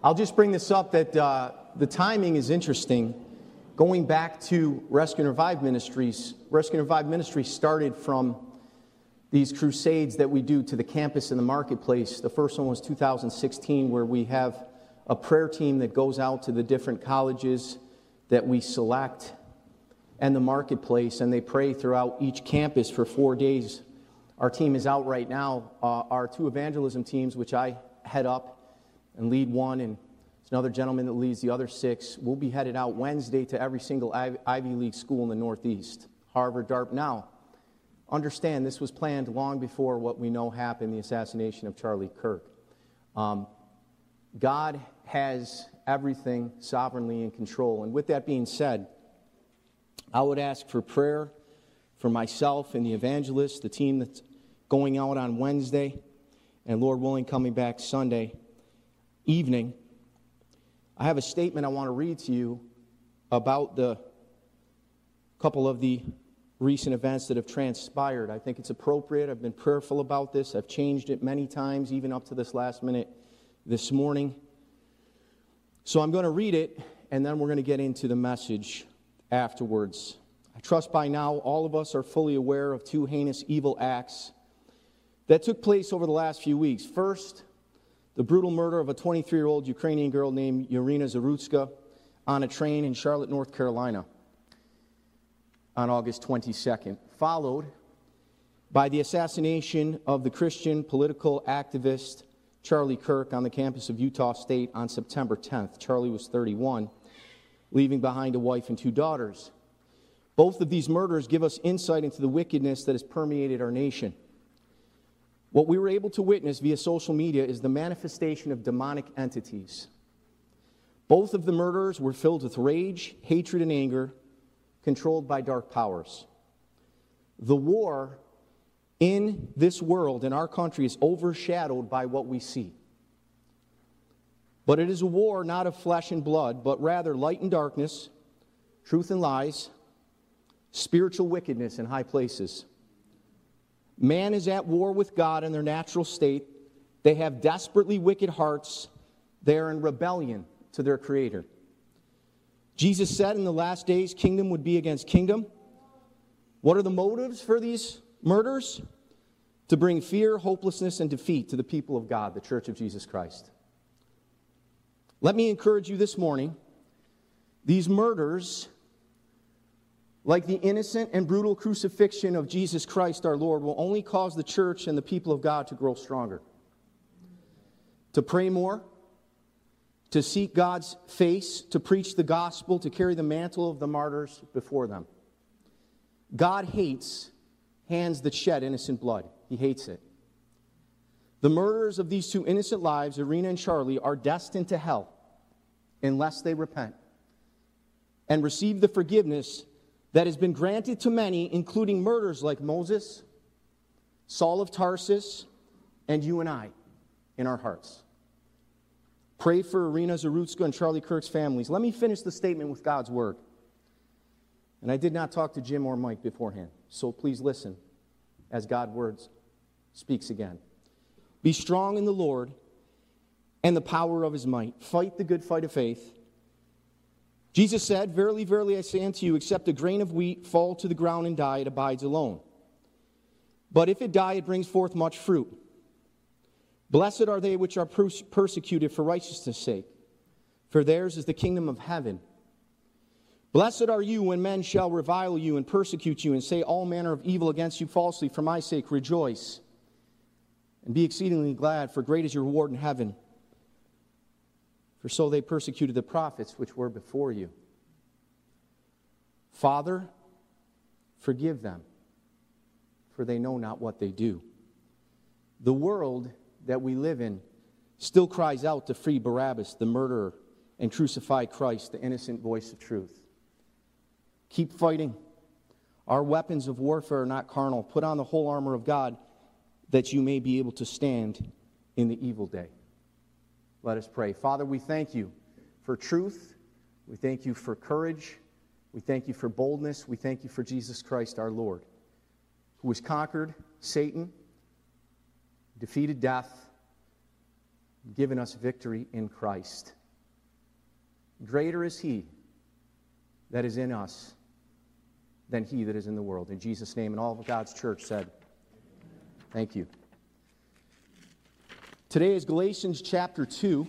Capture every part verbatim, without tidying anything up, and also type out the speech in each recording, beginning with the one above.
I'll just bring this up that uh, the timing is interesting. Going back to Rescue and Revive Ministries, Rescue and Revive Ministries started from these crusades that we do to the campus and the marketplace. The first one was two thousand sixteen, where we have a prayer team that goes out to the different colleges that we select and the marketplace, and they pray throughout each campus for four days. Our team is out right now. Uh, our two evangelism teams, which I head up and lead one, and there's another gentleman that leads the other six. We'll be headed out Wednesday to every single Ivy League school in the Northeast, Harvard, Dartmouth. Now, understand this was planned long before what we know happened, the assassination of Charlie Kirk. Um, God has everything sovereignly in control. And with that being said, I would ask for prayer for myself and the evangelists, the team that's going out on Wednesday, and Lord willing, coming back Sunday evening. I have a statement I want to read to you about the couple of the recent events that have transpired. I think it's appropriate. I've been prayerful about this. I've changed it many times, even up to this last minute this morning. So I'm going to read it, and then we're going to get into the message afterwards. I trust by now all of us are fully aware of two heinous evil acts that took place over the last few weeks. First, the brutal murder of a twenty-three-year-old Ukrainian girl named Irina Zarutska on a train in Charlotte, North Carolina on August twenty-second, followed by the assassination of the Christian political activist Charlie Kirk on the campus of Utah State on September tenth. Charlie was thirty-one, leaving behind a wife and two daughters. Both of these murders give us insight into the wickedness that has permeated our nation. What we were able to witness via social media is the manifestation of demonic entities. Both of the murderers were filled with rage, hatred, and anger, controlled by dark powers. The war in this world, in our country, is overshadowed by what we see. But it is a war not of flesh and blood, but rather light and darkness, truth and lies, spiritual wickedness in high places. Man is at war with God in their natural state. They have desperately wicked hearts. They are in rebellion to their Creator. Jesus said in the last days, kingdom would be against kingdom. What are the motives for these murders? To bring fear, hopelessness, and defeat to the people of God, the Church of Jesus Christ. Let me encourage you this morning. These murders, like the innocent and brutal crucifixion of Jesus Christ our Lord, will only cause the church and the people of God to grow stronger, to pray more, to seek God's face, to preach the gospel, to carry the mantle of the martyrs before them. God hates hands that shed innocent blood. He hates it. The murderers of these two innocent lives, Irina and Charlie, are destined to hell unless they repent and receive the forgiveness that has been granted to many, including murderers like Moses, Saul of Tarsus, and you and I in our hearts. Pray for Irina Zarutska and Charlie Kirk's families. Let me finish the statement with God's word. And I did not talk to Jim or Mike beforehand, so please listen as God's word speaks again. Be strong in the Lord and the power of his might. Fight the good fight of faith. Jesus said, verily, verily, I say unto you, except a grain of wheat fall to the ground and die, it abides alone. But if it die, it brings forth much fruit. Blessed are they which are persecuted for righteousness' sake, for theirs is the kingdom of heaven. Blessed are you when men shall revile you and persecute you and say all manner of evil against you falsely for my sake. Rejoice and be exceedingly glad, for great is your reward in heaven. For so they persecuted the prophets which were before you. Father, forgive them, for they know not what they do. The world that we live in still cries out to free Barabbas, the murderer, and crucify Christ, the innocent voice of truth. Keep fighting. Our weapons of warfare are not carnal. Put on the whole armor of God, that you may be able to stand in the evil day. Let us pray. Father, we thank you for truth. We thank you for courage. We thank you for boldness. We thank you for Jesus Christ our Lord, who has conquered Satan, defeated death, given us victory in Christ. Greater is he that is in us than he that is in the world. In Jesus' name, and all of God's church said, thank you. Today is Galatians chapter two,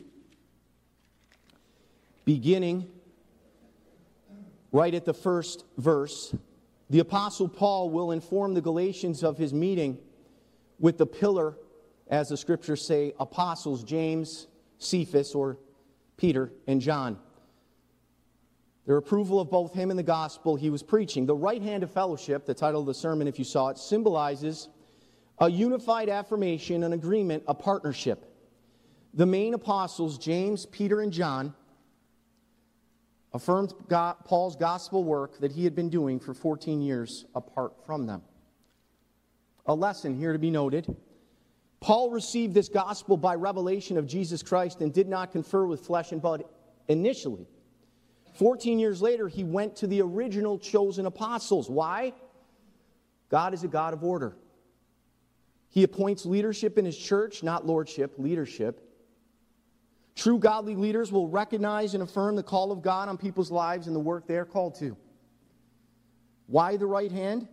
beginning right at the first verse. The Apostle Paul will inform the Galatians of his meeting with the pillar, as the Scriptures say, apostles, James, Cephas, or Peter, and John. Their approval of both him and the gospel he was preaching. The right hand of fellowship, the title of the sermon, if you saw it, symbolizes a unified affirmation, an agreement, a partnership. The main apostles, James, Peter, and John, affirmed God, Paul's gospel work that he had been doing for fourteen years apart from them. A lesson here to be noted. Paul received this gospel by revelation of Jesus Christ and did not confer with flesh and blood initially. Fourteen years later, he went to the original chosen apostles. Why? God is a God of order. He appoints leadership in his church, not lordship, leadership. True godly leaders will recognize and affirm the call of God on people's lives and the work they are called to. Why the right hand?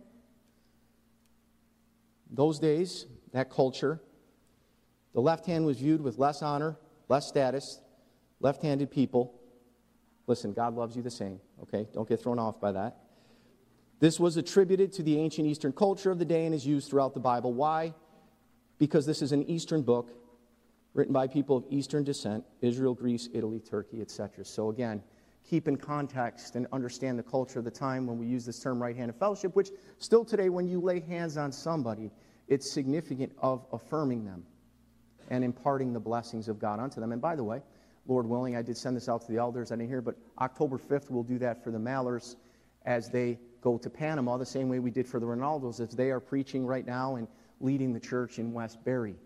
Those days, that culture, the left hand was viewed with less honor, less status, left-handed people. Listen, God loves you the same, okay? Don't get thrown off by that. This was attributed to the ancient Eastern culture of the day and is used throughout the Bible. Why? Because this is an Eastern book written by people of Eastern descent, Israel, Greece, Italy, Turkey, et cetera. So again, keep in context and understand the culture of the time when we use this term right hand of fellowship, which still today when you lay hands on somebody, it's significant of affirming them and imparting the blessings of God unto them. And by the way, Lord willing, I did send this out to the elders. I didn't hear, but October fifth, we'll do that for the Mallers as they go to Panama, the same way we did for the Ronaldos, as they are preaching right now and leading the church in Westbury.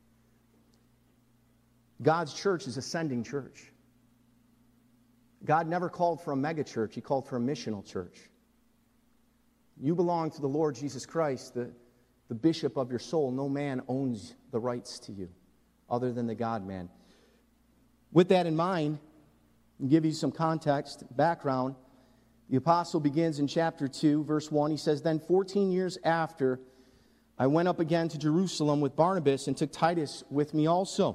God's church is a sending church. God never called for a mega church. He called for a missional church. You belong to the Lord Jesus Christ, the, the bishop of your soul. No man owns the rights to you other than the God-man. With that in mind, I'll give you some context, background. The apostle begins in chapter two, verse one. He says, "Then fourteen years after, I went up again to Jerusalem with Barnabas and took Titus with me also.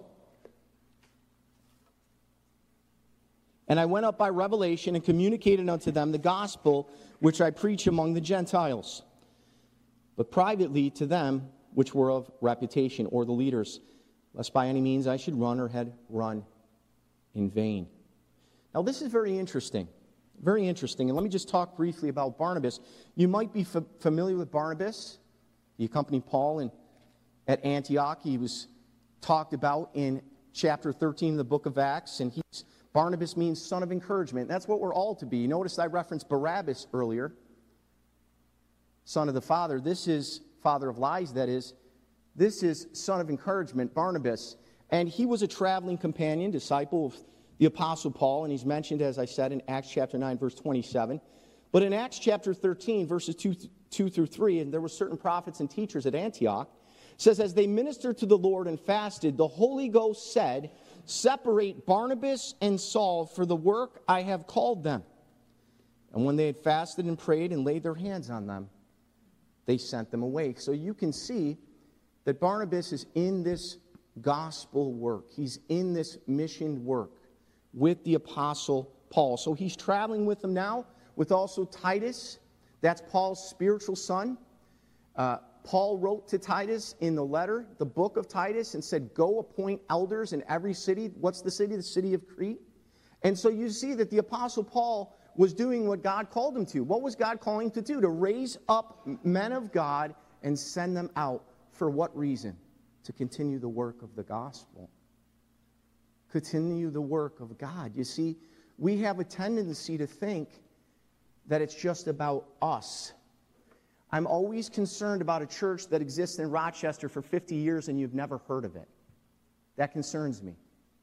And I went up by revelation and communicated unto them the gospel which I preach among the Gentiles, but privately to them which were of reputation," or the leaders, "lest by any means I should run or had run in vain." Now this is very interesting, very interesting. And let me just talk briefly about Barnabas. You might be f- familiar with Barnabas. He accompanied Paul in, at Antioch. He was talked about in chapter thirteen of the book of Acts, and he's Barnabas means son of encouragement. That's what we're all to be. You notice I referenced Barabbas earlier, son of the father. This is father of lies, that is. This is son of encouragement, Barnabas. And he was a traveling companion, disciple of the Apostle Paul, and he's mentioned, as I said, in Acts chapter nine, verse twenty-seven. But in Acts chapter thirteen, verses two, two through three, and there were certain prophets and teachers at Antioch, it says, "As they ministered to the Lord and fasted, the Holy Ghost said, 'Separate Barnabas and Saul for the work I have called them.' And when they had fasted and prayed and laid their hands on them, they sent them away." So you can see that Barnabas is in this gospel work. He's in this mission work with the Apostle Paul. So he's traveling with them now, with also Titus. That's Paul's spiritual son. Uh, Paul wrote to Titus in the letter, the book of Titus, and said, "Go appoint elders in every city." What's the city? The city of Crete. And so you see that the Apostle Paul was doing what God called him to. What was God calling him to do? To raise up men of God and send them out. For what reason? To continue the work of the gospel. Continue the work of God. You see, we have a tendency to think that it's just about us. I'm always concerned about a church that exists in Rochester for fifty years and you've never heard of it. That concerns me.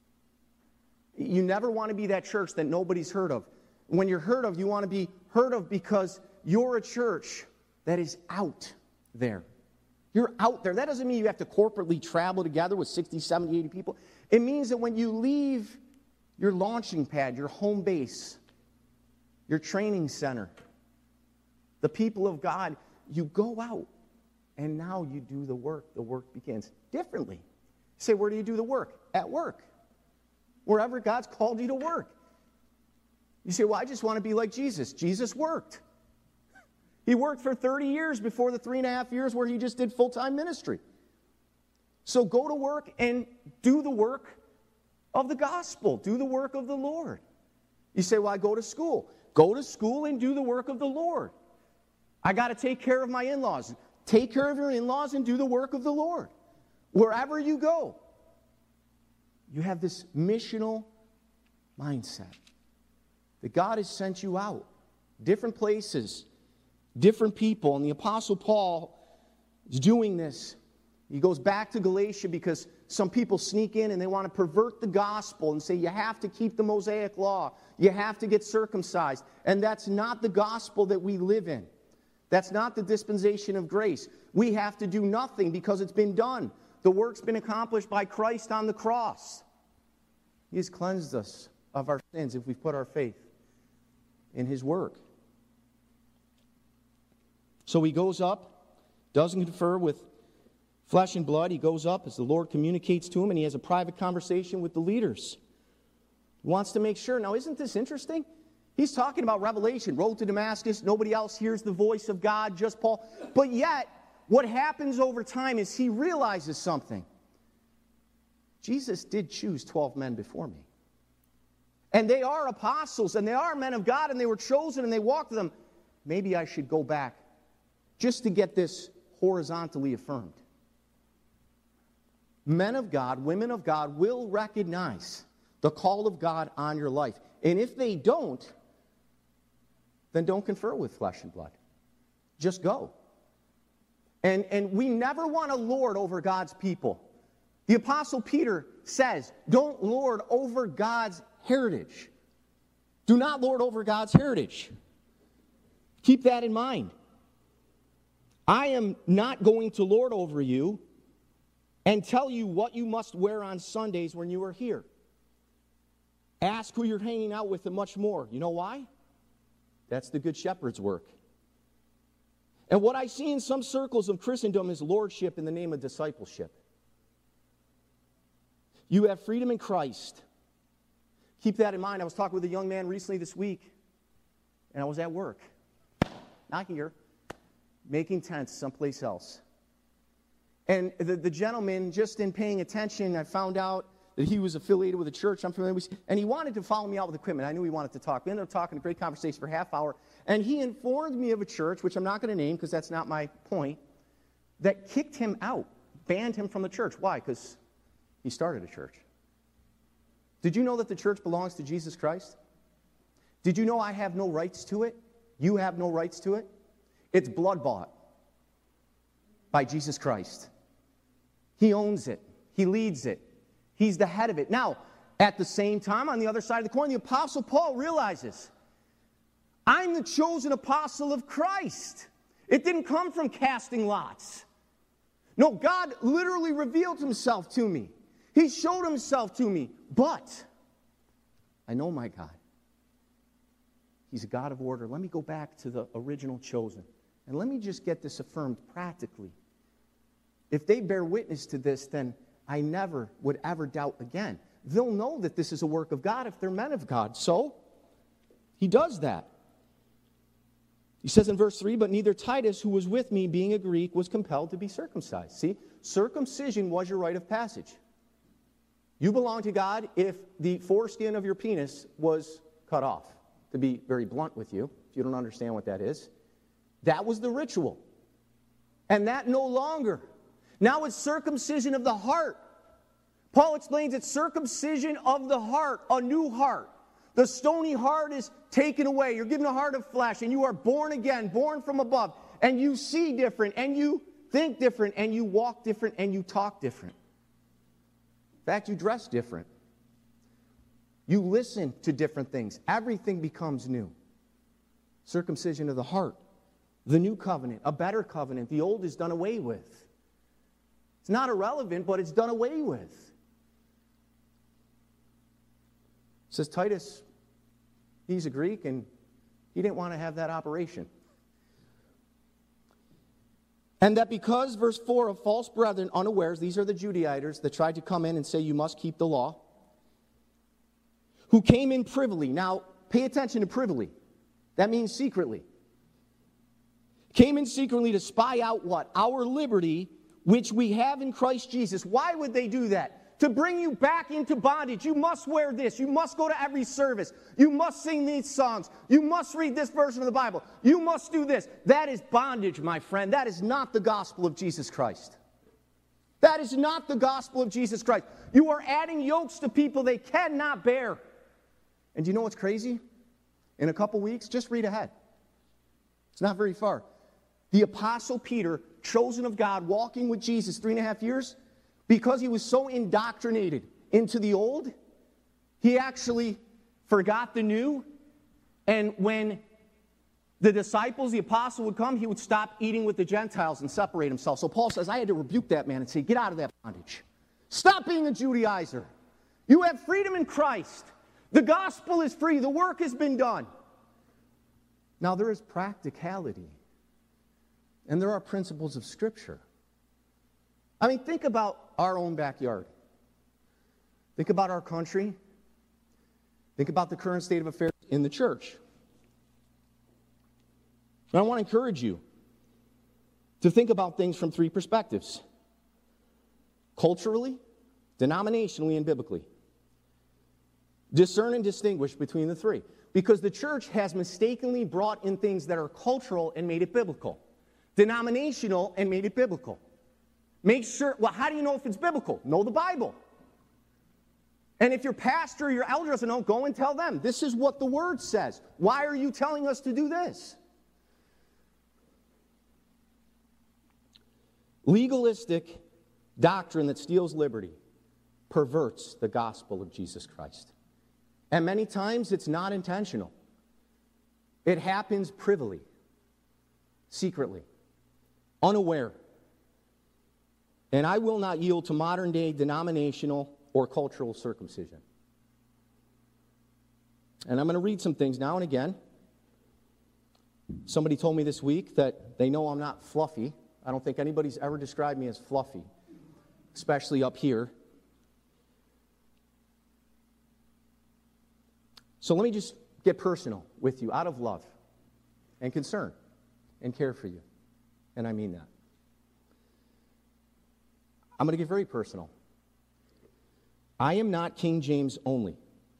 You never want to be that church that nobody's heard of. When you're heard of, you want to be heard of because you're a church that is out there. You're out there. That doesn't mean you have to corporately travel together with sixty, seventy, eighty people. It means that when you leave your launching pad, your home base, your training center, the people of God, you go out and now you do the work. The work begins differently. You say, where do you do the work? At work. Wherever God's called you to work. You say, well, I just want to be like Jesus. Jesus worked. He worked for thirty years before the three and a half years where he just did full-time ministry. So go to work and do the work of the gospel. Do the work of the Lord. You say, well, I go to school. Go to school and do the work of the Lord. I got to take care of my in-laws. Take care of your in-laws and do the work of the Lord. Wherever you go, you have this missional mindset that God has sent you out. Different places, different people. And the Apostle Paul is doing this. He goes back to Galatia because some people sneak in and they want to pervert the gospel and say you have to keep the Mosaic law. You have to get circumcised. And that's not the gospel that we live in. That's not the dispensation of grace. We have to do nothing because it's been done. The work's been accomplished by Christ on the cross. He has cleansed us of our sins if we've put our faith in his work. So he goes up, doesn't confer with flesh and blood. He goes up as the Lord communicates to him, and he has a private conversation with the leaders. He wants to make sure. Now, isn't this interesting? He's talking about revelation, road to Damascus. Nobody else hears the voice of God, just Paul. But yet, what happens over time is he realizes something. Jesus did choose twelve men before me. And they are apostles, and they are men of God, and they were chosen, and they walked with them. Maybe I should go back just to get this horizontally affirmed. Men of God, women of God will recognize the call of God on your life. And if they don't, then don't confer with flesh and blood. Just go. And, and we never want to lord over God's people. The Apostle Peter says, don't lord over God's heritage. Do not lord over God's heritage. Keep that in mind. I am not going to lord over you and tell you what you must wear on Sundays when you are here. Ask who you're hanging out with and much more. You know why? That's the Good Shepherd's work. And what I see in some circles of Christendom is lordship in the name of discipleship. You have freedom in Christ. Keep that in mind. I was talking with a young man recently this week, and I was at work. Not here. Making tents someplace else. And the, the gentleman, just in paying attention, I found out that he was affiliated with a church I'm familiar with, and he wanted to follow me out with equipment. I knew he wanted to talk. We ended up talking, a great conversation for a half hour, and he informed me of a church, which I'm not going to name because that's not my point, that kicked him out, banned him from the church. Why? Because he started a church. Did you know that the church belongs to Jesus Christ? Did you know I have no rights to it? You have no rights to it? It's blood-bought by Jesus Christ. He owns it. He leads it. He's the head of it. Now, at the same time, on the other side of the coin, the Apostle Paul realizes, I'm the chosen apostle of Christ. It didn't come from casting lots. No, God literally revealed himself to me. He showed himself to me. But I know my God. He's a God of order. Let me go back to the original chosen. And let me just get this affirmed practically. If they bear witness to this, then I never would ever doubt again. They'll know that this is a work of God if they're men of God. So, he does that. He says in verse three, but neither Titus, who was with me, being a Greek, was compelled to be circumcised. See, circumcision was your rite of passage. You belong to God if the foreskin of your penis was cut off. To be very blunt with you, if you don't understand what that is. That was the ritual. And that no longer. Now it's circumcision of the heart. Paul explains it's circumcision of the heart, a new heart. The stony heart is taken away. You're given a heart of flesh, and you are born again, born from above. And you see different, and you think different, and you walk different, and you talk different. In fact, you dress different. You listen to different things. Everything becomes new. Circumcision of the heart. The new covenant, a better covenant. The old is done away with. It's not irrelevant, but it's done away with. says Titus, he's a Greek, and he didn't want to have that operation. And that because, verse four, of false brethren unawares, these are the Judaizers that tried to come in and say you must keep the law, who came in privily. Now, pay attention to privily. That means secretly. Came in secretly to spy out what? Our liberty, which we have in Christ Jesus. Why would they do that? To bring you back into bondage. You must wear this. You must go to every service. You must sing these songs. You must read this version of the Bible. You must do this. That is bondage, my friend. That is not the gospel of Jesus Christ. That is not the gospel of Jesus Christ. You are adding yokes to people they cannot bear. And do you know what's crazy? In a couple weeks, just read ahead. It's not very far. The Apostle Peter, chosen of God, walking with Jesus three and a half years, because he was so indoctrinated into the old, he actually forgot the new. And when the disciples, the apostle would come, he would stop eating with the Gentiles and separate himself. So Paul says, I had to rebuke that man and say, get out of that bondage. Stop being a Judaizer. You have freedom in Christ. The gospel is free. The work has been done. Now there is practicality. And there are principles of Scripture. I mean, think about our own backyard. Think about our country. Think about the current state of affairs in the church. And I want to encourage you to think about things from three perspectives: culturally, denominationally, and biblically. Discern and distinguish between the three. Because the church has mistakenly brought in things that are cultural and made it biblical. Denominational and made it biblical. Make sure, well, how do you know if it's biblical? Know the Bible. And if your pastor or your elder doesn't know, go and tell them. This is what the Word says. Why are you telling us to do this? Legalistic doctrine that steals liberty perverts the gospel of Jesus Christ. And many times it's not intentional. It happens privily, secretly, unaware. And I will not yield to modern-day denominational or cultural circumcision. And I'm going to read some things now and again. Somebody told me this week that they know I'm not fluffy. I don't think anybody's ever described me as fluffy, especially up here. So let me just get personal with you out of love and concern and care for you. And I mean that. I'm going to get very personal. I am not King James only.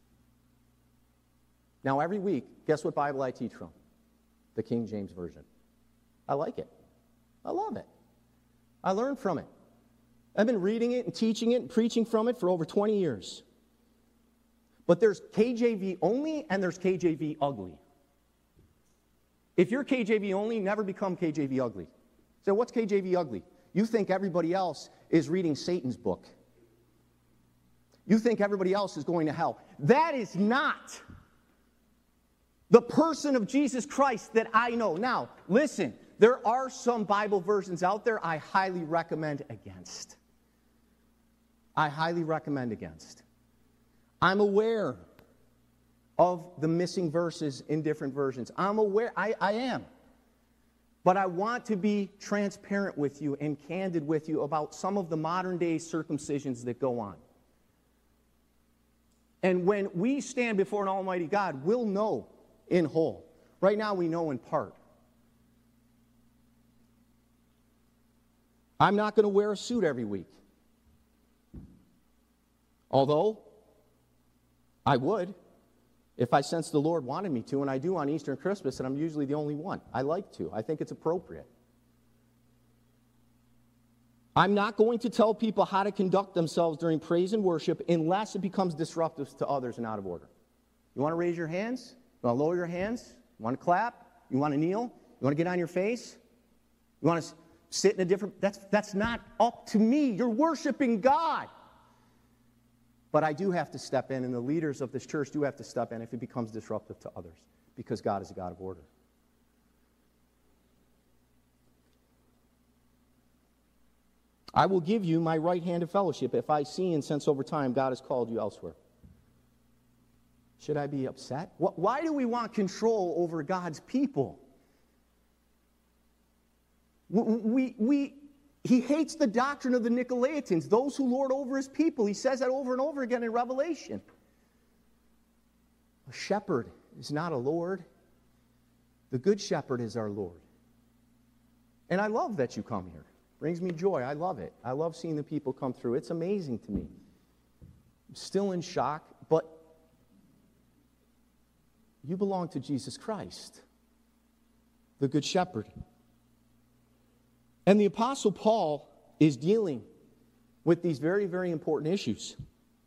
Now, every week, guess what Bible I teach from? The King James Version. I like it. I love it. I learn from it. I've been reading it and teaching it and preaching from it for over twenty years. But there's K J V only and there's K J V ugly. If you're K J V only, never become K J V ugly. So what's K J V ugly? You think everybody else is reading Satan's book. You think everybody else is going to hell. That is not the person of Jesus Christ that I know. Now, listen, there are some Bible versions out there I highly recommend against. I highly recommend against. I'm aware of the missing verses in different versions. I'm aware, I, I am. But I want to be transparent with you and candid with you about some of the modern day circumcisions that go on. And when we stand before an almighty God, we'll know in whole. Right now we know in part. I'm not going to wear a suit every week. Although, I would, if I sensed the Lord wanted me to, and I do on Easter and Christmas, and I'm usually the only one. I like to. I think it's appropriate. I'm not going to tell people how to conduct themselves during praise and worship unless it becomes disruptive to others and out of order. You want to raise your hands? You want to lower your hands? You want to clap? You want to kneel? You want to get on your face? You want to sit in a different... That's, that's not up to me. You're worshiping God. But I do have to step in, and the leaders of this church do have to step in if it becomes disruptive to others, because God is a God of order. I will give you my right hand of fellowship if I see and sense over time God has called you elsewhere. Should I be upset? Why do we want control over God's people? We, we, he hates the doctrine of the Nicolaitans, those who lord over his people. He says that over and over again in Revelation. A shepherd is not a lord. The good shepherd is our Lord. And I love that you come here. Brings me joy. I love it. I love seeing the people come through. It's amazing to me. I'm still in shock, but you belong to Jesus Christ, the good shepherd. And the Apostle Paul is dealing with these very, very important issues.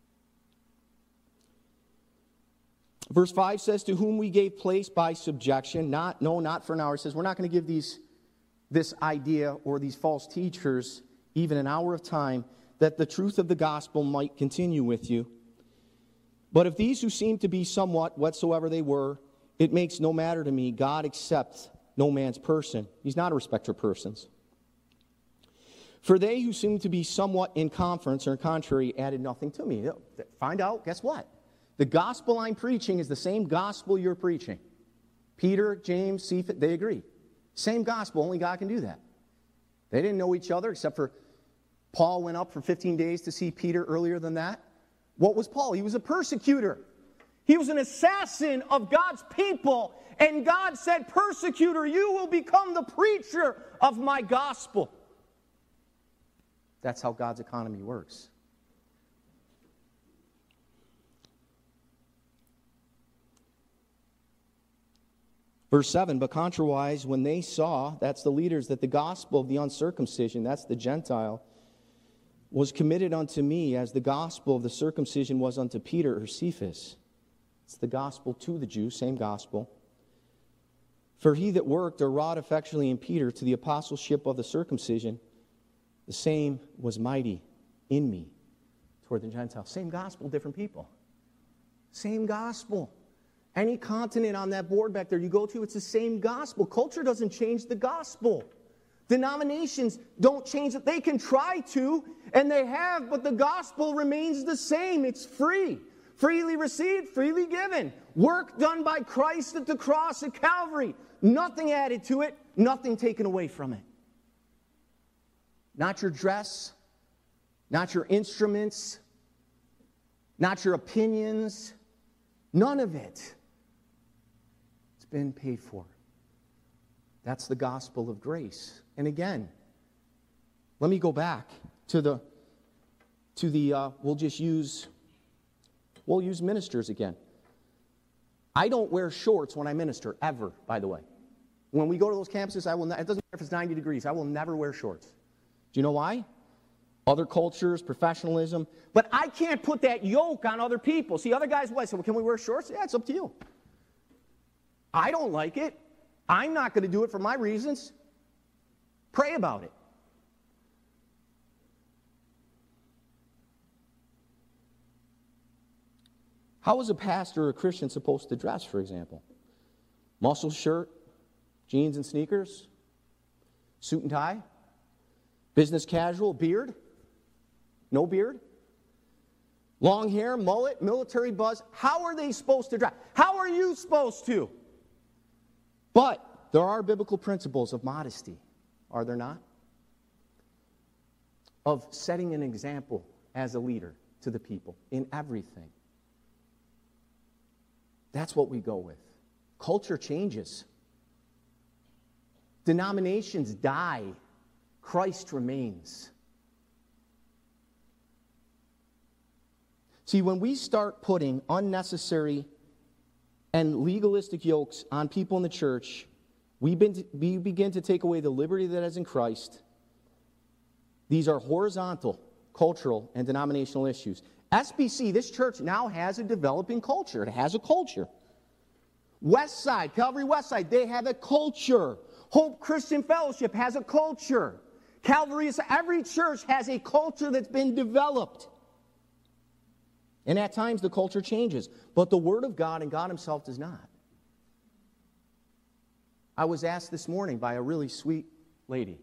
Verse five says, to whom we gave place by subjection, not, no, not for an hour. It says, we're not going to give these, this idea or these false teachers even an hour of time, that the truth of the gospel might continue with you. But if these who seem to be somewhat whatsoever they were, it makes no matter to me. God accepts no man's person. He's not a respecter of persons. For they who seem to be somewhat in conference or contrary added nothing to me. Find out, guess what? The gospel I'm preaching is the same gospel you're preaching. Peter, James, Cephas, they agree. Same gospel, only God can do that. They didn't know each other except for Paul went up for fifteen days to see Peter earlier than that. What was Paul? He was a persecutor. He was an assassin of God's people. And God said, persecutor, you will become the preacher of my gospel. That's how God's economy works. Verse seven, but contrariwise, when they saw, that's the leaders, that the gospel of the uncircumcision, that's the Gentile, was committed unto me as the gospel of the circumcision was unto Peter or Cephas. It's the gospel to the Jews, same gospel. For he that worked or wrought effectually in Peter to the apostleship of the circumcision, the same was mighty in me toward the Gentiles. Same gospel, different people. Same gospel. Any continent on that board back there you go to, it's the same gospel. Culture doesn't change the gospel. Denominations don't change it. They can try to, and they have, but the gospel remains the same. It's free. Freely received, freely given. Work done by Christ at the cross at Calvary. Nothing added to it, nothing taken away from it. Not your dress, not your instruments, not your opinions, none of it. It's been paid for. That's the gospel of grace. And again, let me go back to the, to the uh, we'll just use, we'll use ministers again. I don't wear shorts when I minister, ever, by the way. When we go to those campuses, I will not, it doesn't matter if it's ninety degrees, I will never wear shorts. Do you know why? Other cultures, professionalism. But I can't put that yoke on other people. See, other guys will say, well, can we wear shorts? Yeah, it's up to you. I don't like it. I'm not going to do it for my reasons. Pray about it. How is a pastor or a Christian supposed to dress, for example? Muscle shirt, jeans and sneakers, suit and tie, business casual, beard, no beard, long hair, mullet, military buzz. How are they supposed to dress? How are you supposed to? But there are biblical principles of modesty, are there not? Of setting an example as a leader to the people in everything. That's what we go with. Culture changes. Denominations die. Christ remains. See, when we start putting unnecessary and legalistic yokes on people in the church, we begin to take away the liberty that is in Christ. These are horizontal, cultural, and denominational issues. S B C, this church now has a developing culture. It has a culture. West Side, Calvary West Side, they have a culture. Hope Christian Fellowship has a culture. Calvary, every church has a culture that's been developed. And at times the culture changes. But the Word of God and God Himself does not. I was asked this morning by a really sweet lady.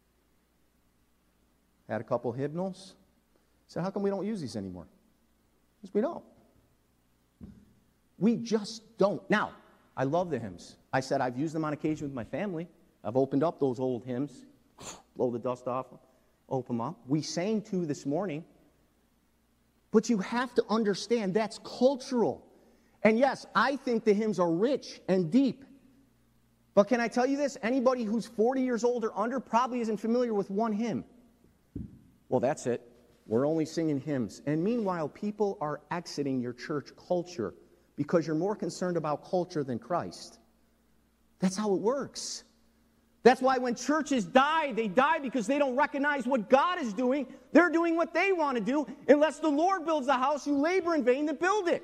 Had a couple hymnals. Said, how come we don't use these anymore? Because we don't. We just don't. Now, I love the hymns. I said I've used them on occasion with my family. I've opened up those old hymns, blow the dust off, open them up. We sang two this morning. But you have to understand that's cultural. And yes, I think the hymns are rich and deep. But can I tell you this? Anybody who's forty years old or under probably isn't familiar with one hymn. Well, that's it. We're only singing hymns. And meanwhile, people are exiting your church culture because you're more concerned about culture than Christ. That's how it works. That's why when churches die, they die because they don't recognize what God is doing. They're doing what they want to do. Unless the Lord builds the house, you labor in vain to build it.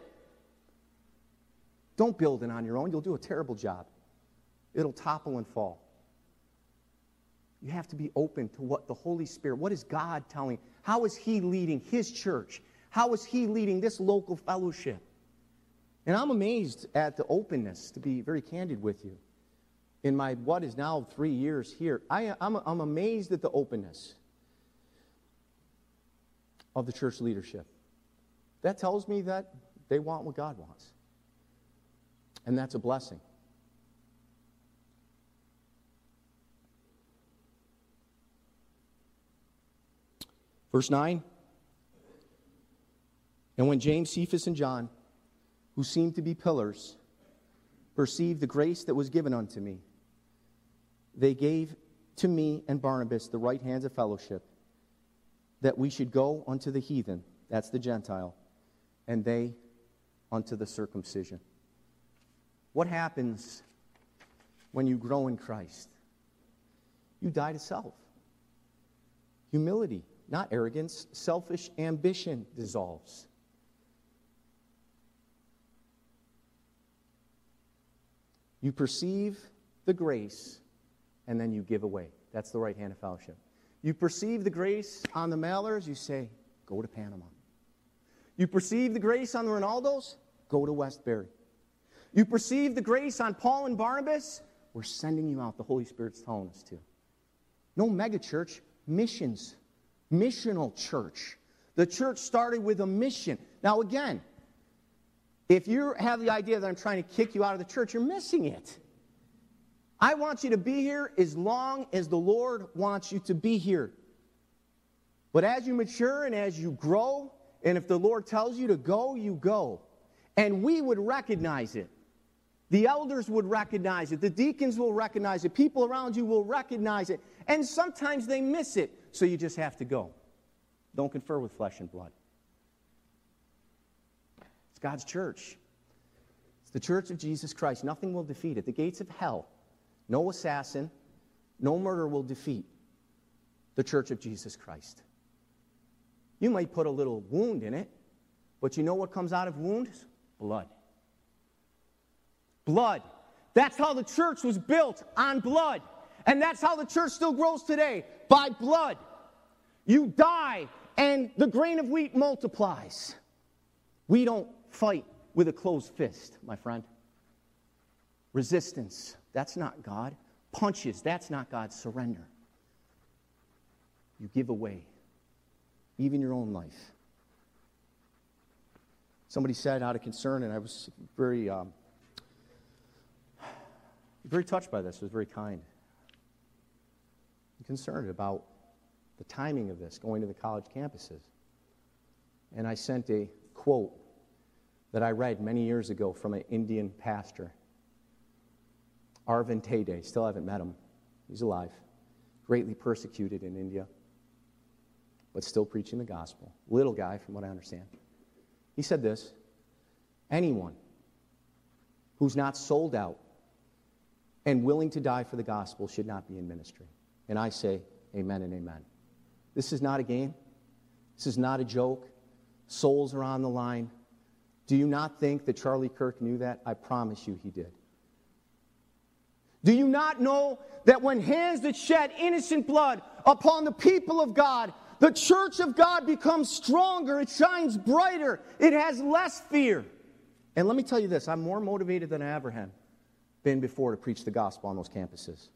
Don't build it on your own. You'll do a terrible job. It'll topple and fall. You have to be open to what the Holy Spirit, what is God telling? How is He leading His church? How is He leading this local fellowship? And I'm amazed at the openness, to be very candid with you. In my, what is now three years here, I, I'm, I'm amazed at the openness of the church leadership. That tells me that they want what God wants. And that's a blessing. Verse nine. And when James, Cephas, and John, who seemed to be pillars, perceived the grace that was given unto me, they gave to me and Barnabas the right hands of fellowship, that we should go unto the heathen, that's the Gentile, and they unto the circumcision. What happens when you grow in Christ? You die to self. Humility, not arrogance, selfish ambition dissolves. You perceive the grace, and then you give away. That's the right hand of fellowship. You perceive the grace on the Mailers, you say, go to Panama. You perceive the grace on the Ronaldos, go to Westbury. You perceive the grace on Paul and Barnabas, we're sending you out. The Holy Spirit's telling us to. No mega church, missions. Missional church. The church started with a mission. Now again, if you have the idea that I'm trying to kick you out of the church, you're missing it. I want you to be here as long as the Lord wants you to be here. But as you mature and as you grow, and if the Lord tells you to go, you go. And we would recognize it. The elders would recognize it. The deacons will recognize it. People around you will recognize it. And sometimes they miss it. So you just have to go. Don't confer with flesh and blood. It's God's church. It's the church of Jesus Christ. Nothing will defeat it. The gates of hell, no assassin, no murder will defeat the church of Jesus Christ. You might put a little wound in it, but you know what comes out of wounds? Blood. Blood. That's how the church was built, on blood. And that's how the church still grows today, by blood. You die, and the grain of wheat multiplies. We don't fight with a closed fist, my friend. Resistance, that's not God. Punches, that's not God. Surrender. You give away, even your own life. Somebody said out of concern, and I was very, um, very touched by this. It was very kind. I'm concerned about the timing of this, going to the college campuses. And I sent a quote that I read many years ago from an Indian pastor, Arvind Tede. Still haven't met him. He's alive. Greatly persecuted in India, but still preaching the gospel. Little guy, from what I understand. He said this: anyone who's not sold out and willing to die for the gospel should not be in ministry. And I say, amen and amen. This is not a game. This is not a joke. Souls are on the line. Do you not think that Charlie Kirk knew that? I promise you he did. Do you not know that when hands that shed innocent blood upon the people of God, the church of God becomes stronger, it shines brighter, it has less fear? And let me tell you this, I'm more motivated than I ever have been before to preach the gospel on those campuses.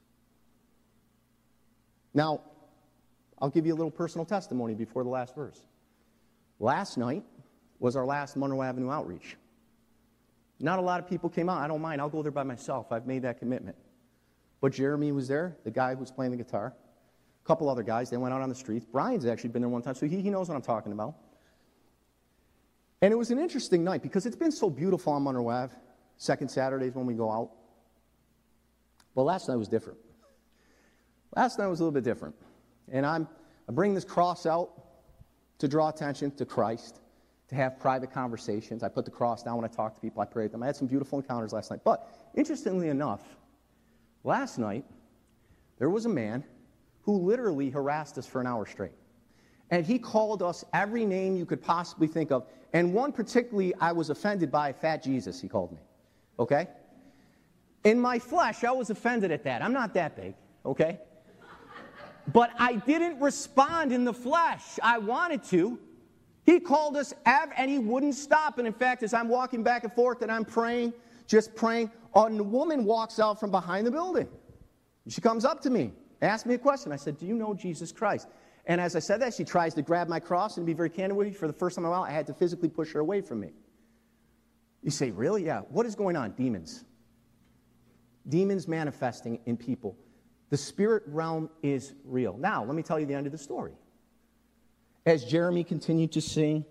Now, I'll give you a little personal testimony before the last verse. Last night was our last Monroe Avenue outreach. Not a lot of people came out. I don't mind. I'll go there by myself. I've made that commitment. But Jeremy was there, the guy who was playing the guitar. A couple other guys. They went out on the streets. Brian's actually been there one time, so he, he knows what I'm talking about. And it was an interesting night because it's been so beautiful on Monroe Ave. Second Saturdays when we go out. But last night was different. Last night was a little bit different. And I'm, I bring this cross out to draw attention to Christ, to have private conversations. I put the cross down when I talk to people. I pray with them. I had some beautiful encounters last night. But interestingly enough, last night, there was a man who literally harassed us for an hour straight. And he called us every name you could possibly think of. And one particularly I was offended by, Fat Jesus, he called me. Okay? In my flesh, I was offended at that. I'm not that big. Okay? But I didn't respond in the flesh. I wanted to. He called us, ev- and he wouldn't stop. And in fact, as I'm walking back and forth and I'm praying, just praying, a woman walks out from behind the building. She comes up to me, asked me a question. I said, do you know Jesus Christ? And as I said that, she tries to grab my cross, and to be very candid with you, for the first time in a while, I had to physically push her away from me. You say, really? Yeah. What is going on? Demons. Demons manifesting in people. The spirit realm is real. Now, let me tell you the end of the story. As Jeremy continued to sing,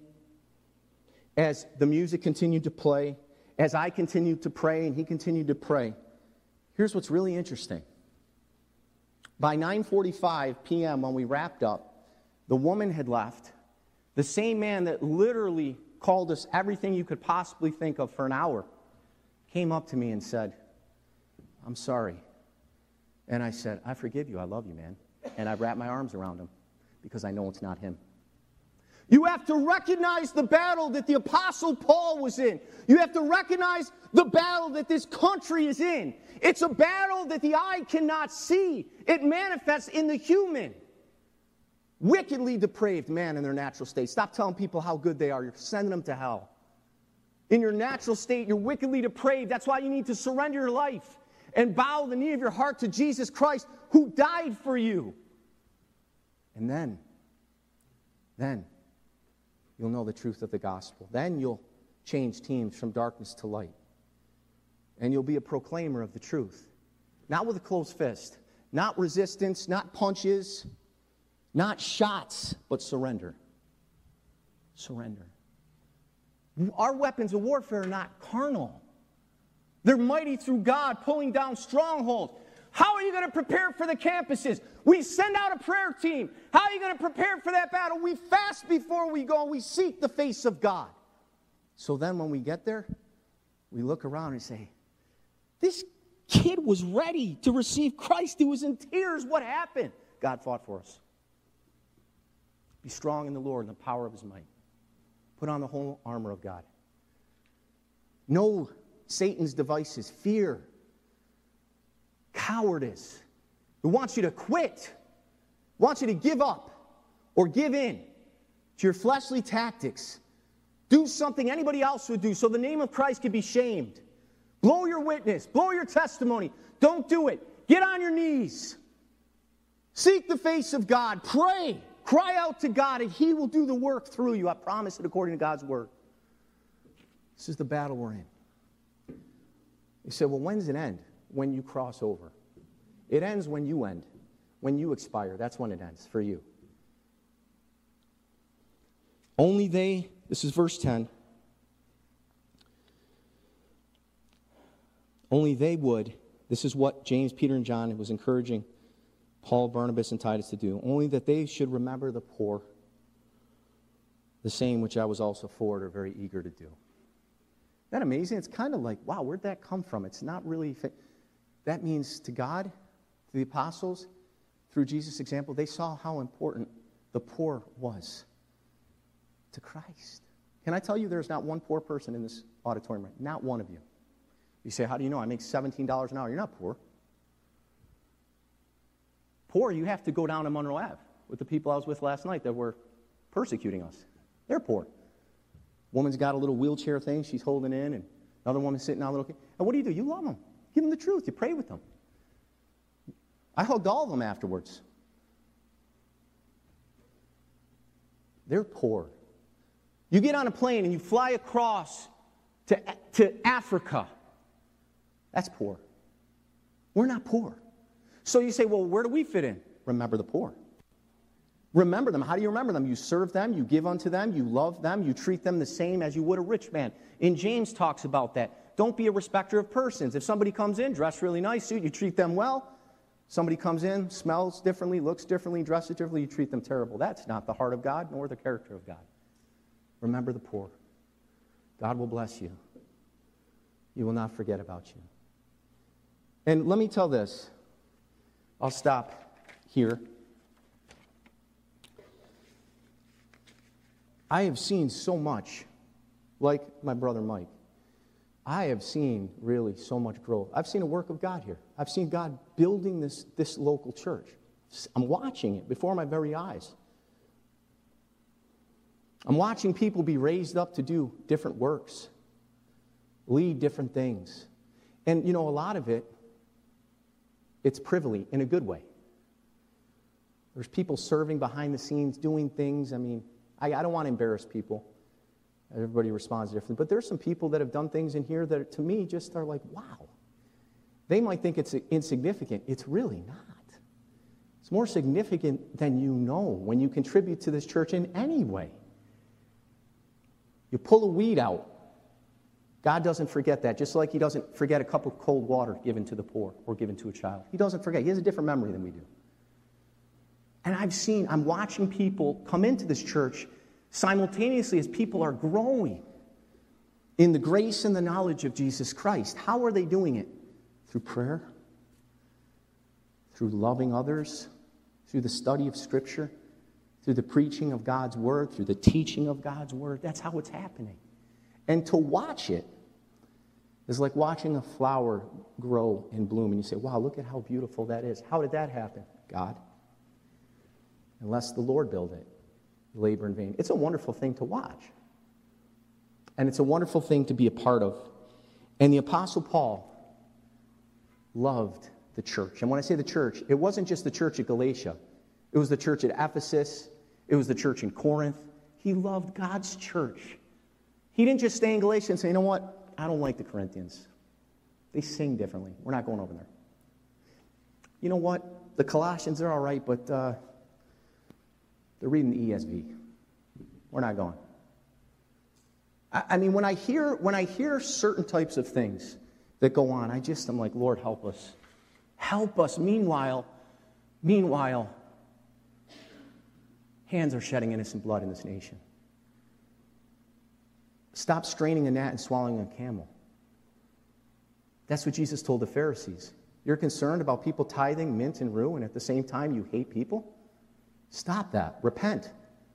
as the music continued to play, as I continued to pray and he continued to pray, here's what's really interesting. By nine forty-five p.m. when we wrapped up, the woman had left. The same man that literally called us everything you could possibly think of for an hour came up to me and said, I'm sorry. And I said, I forgive you. I love you, man. And I wrapped my arms around him because I know it's not him. You have to recognize the battle that the Apostle Paul was in. You have to recognize the battle that this country is in. It's a battle that the eye cannot see. It manifests in the human. Wickedly depraved man in their natural state. Stop telling people how good they are. You're sending them to hell. In your natural state, you're wickedly depraved. That's why you need to surrender your life and bow the knee of your heart to Jesus Christ, who died for you. And then, then, you'll know the truth of the gospel. Then you'll change teams from darkness to light. And you'll be a proclaimer of the truth. Not with a closed fist. Not resistance, not punches, not shots, but surrender. Surrender. Our weapons of warfare are not carnal. They're mighty through God, pulling down strongholds. How are you going to prepare for the campuses? We send out a prayer team. How are you going to prepare for that battle? We fast before we go. We seek the face of God. So then when we get there, we look around and say, this kid was ready to receive Christ. He was in tears. What happened? God fought for us. Be strong in the Lord and the power of his might. Put on the whole armor of God. Know Satan's devices, fear, cowardice. It wants you to quit. It wants you to give up or give in to your fleshly tactics. Do something anybody else would do so the name of Christ can be shamed. Blow your witness. Blow your testimony. Don't do it. Get on your knees. Seek the face of God. Pray. Cry out to God, and he will do the work through you. I promise it according to God's word. This is the battle we're in. You say, well, when's it end? When you cross over. It ends when you end. When you expire. That's when it ends for you. Only they, this is verse ten. Only they would, this is what James, Peter, and John was encouraging Paul, Barnabas, and Titus to do. Only that they should remember the poor, the same which I was also forward or very eager to do. Isn't that amazing? It's kind of like, wow, where'd that come from? It's not really, that means to God, to the apostles, through Jesus' example, they saw how important the poor was to Christ. Can I tell you there's not one poor person in this auditorium, right? Not one of you. You say, how do you know? I make seventeen dollars an hour. You're not poor. Poor, you have to go down to Monroe Ave with the people I was with last night that were persecuting us. They're poor. Woman's got a little wheelchair thing she's holding in, and another woman sitting on a little kid. And what do you do? You love them. Give them the truth. You pray with them. I hugged all of them afterwards. They're poor. You get on a plane and you fly across to, to Africa. That's poor. We're not poor. So you say, well, where do we fit in? Remember the poor. Remember them. How do you remember them? You serve them, you give unto them, you love them, you treat them the same as you would a rich man. In James talks about that. Don't be a respecter of persons. If somebody comes in, dressed really nice, suit, you treat them well. Somebody comes in, smells differently, looks differently, dresses differently, you treat them terrible. That's not the heart of God nor the character of God. Remember the poor. God will bless you. He will not forget about you. And let me tell this. I'll stop here. I have seen so much, like my brother Mike. I have seen really so much growth. I've seen a work of God here. I've seen God building this, this local church. I'm watching it before my very eyes. I'm watching people be raised up to do different works, lead different things. And, you know, a lot of it, it's privily in a good way. There's people serving behind the scenes, doing things. I mean, I, I don't want to embarrass people. Everybody responds differently. But there's some people that have done things in here that, to me, just are like, wow. They might think it's insignificant. It's really not. It's more significant than you know when you contribute to this church in any way. You pull a weed out. God doesn't forget that, just like He doesn't forget a cup of cold water given to the poor or given to a child. He doesn't forget. He has a different memory than we do. And I've seen, I'm watching people come into this church simultaneously as people are growing in the grace and the knowledge of Jesus Christ. How are they doing it? Through prayer, through loving others, through the study of Scripture, through the preaching of God's Word, through the teaching of God's Word. That's how it's happening. And to watch it is like watching a flower grow and bloom. And you say, wow, look at how beautiful that is. How did that happen? God. Unless the Lord build it, labor in vain. It's a wonderful thing to watch. And it's a wonderful thing to be a part of. And the Apostle Paul loved the church. And when I say the church, it wasn't just the church at Galatia. It was the church at Ephesus. It was the church in Corinth. He loved God's church. He didn't just stay in Galatia and say, you know what? I don't like the Corinthians. They sing differently. We're not going over there. You know what? The Colossians, they're all right, but uh, they're reading the E S V. We're not going. I, I mean, when I hear when I hear certain types of things that go on, I just, I'm like, Lord, help us. Help us. Meanwhile, meanwhile, hands are shedding innocent blood in this nation. Stop straining a gnat and swallowing a camel. That's what Jesus told the Pharisees. You're concerned about people tithing mint and rue, and at the same time you hate people? Stop that. Repent.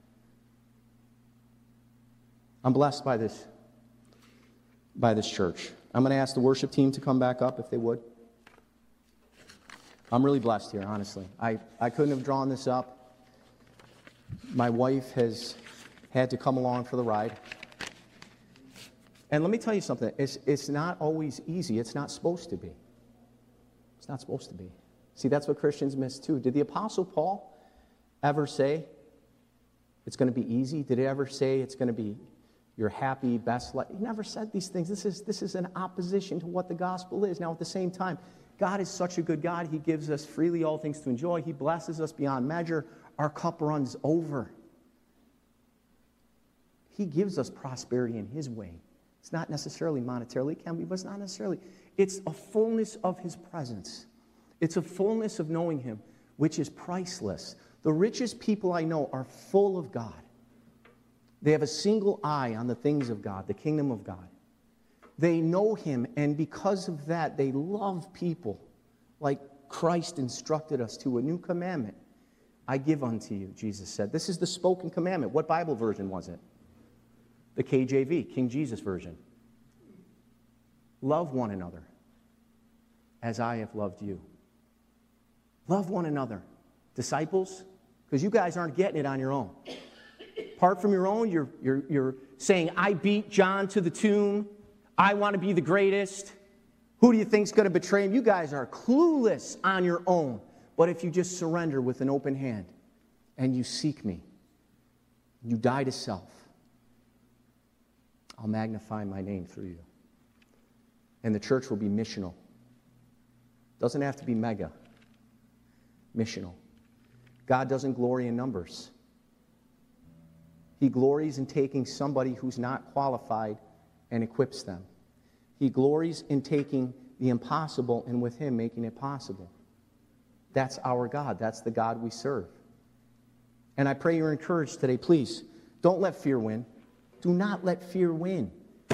I'm blessed by this, by this church. I'm going to ask the worship team to come back up if they would. I'm really blessed here, honestly. I, I couldn't have drawn this up. My wife has had to come along for the ride. And let me tell you something. It's, it's not always easy. It's not supposed to be. It's not supposed to be. See, that's what Christians miss too. Did the Apostle Paul ever say it's going to be easy? Did he ever say it's going to be your happy, best life? He never said these things. This is, this is an opposition to what the gospel is. Now, at the same time, God is such a good God. He gives us freely all things to enjoy. He blesses us beyond measure. Our cup runs over. He gives us prosperity in His way. It's not necessarily monetarily, it can be, but it's not necessarily. It's a fullness of His presence. It's a fullness of knowing Him, which is priceless. The richest people I know are full of God. They have a single eye on the things of God, the kingdom of God. They know Him, and because of that, they love people like Christ instructed us to. A new commandment I give unto you, Jesus said. This is the spoken commandment. What Bible version was it? The K J V, King Jesus Version. Love one another as I have loved you. Love one another. Disciples, because you guys aren't getting it on your own. Apart from your own, you're, you're, you're saying, I beat John to the tomb. I want to be the greatest. Who do you think's going to betray him? You guys are clueless on your own. But if you just surrender with an open hand and you seek me, you die to self, I'll magnify my name through you. And the church will be missional. Doesn't have to be mega. Missional. God doesn't glory in numbers. He glories in taking somebody who's not qualified and equips them. He glories in taking the impossible and with Him making it possible. That's our God. That's the God we serve. And I pray you're encouraged today. Please, don't let fear win. Do not let fear win.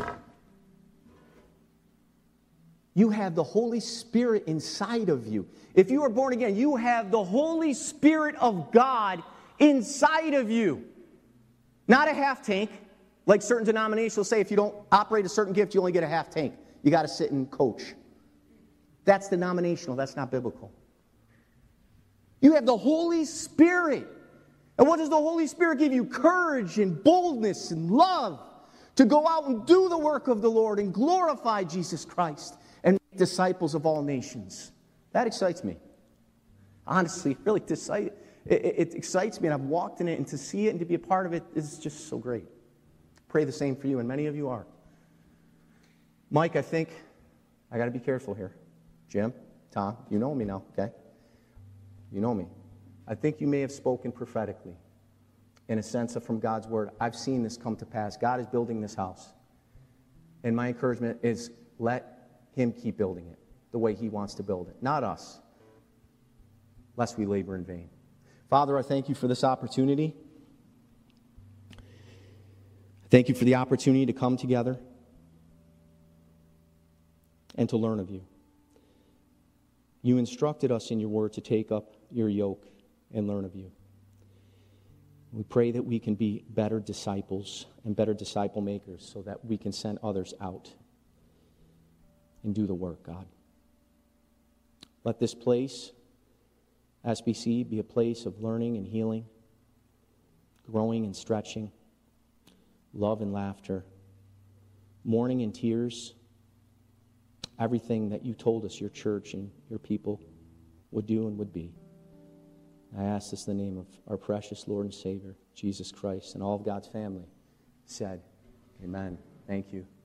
You have the Holy Spirit inside of you. If you are born again, you have the Holy Spirit of God inside of you. Not a half tank, like certain denominations will say, if you don't operate a certain gift, you only get a half tank. You got to sit and coach. That's denominational. That's not biblical. You have the Holy Spirit. And what does the Holy Spirit give you? Courage and boldness and love to go out and do the work of the Lord and glorify Jesus Christ and make disciples of all nations. That excites me. Honestly, really, it, it excites me, and I've walked in it, and to see it and to be a part of it is just so great. Pray the same for you, and many of you are. Mike, I think I got to be careful here. Jim, Tom, you know me now, okay? You know me. I think you may have spoken prophetically in a sense of from God's word. I've seen this come to pass. God is building this house. And my encouragement is let Him keep building it the way He wants to build it, not us, lest we labor in vain. Father, I thank you for this opportunity. Thank you for the opportunity to come together and to learn of you. You instructed us in your word to take up your yoke and learn of you. We pray that we can be better disciples and better disciple makers so that we can send others out and do the work, God. Let this place, S B C, be a place of learning and healing, growing and stretching, love and laughter, mourning and tears, everything that you told us your church and your people would do and would be. I ask this in the name of our precious Lord and Savior, Jesus Christ, and all of God's family said, amen. Thank you.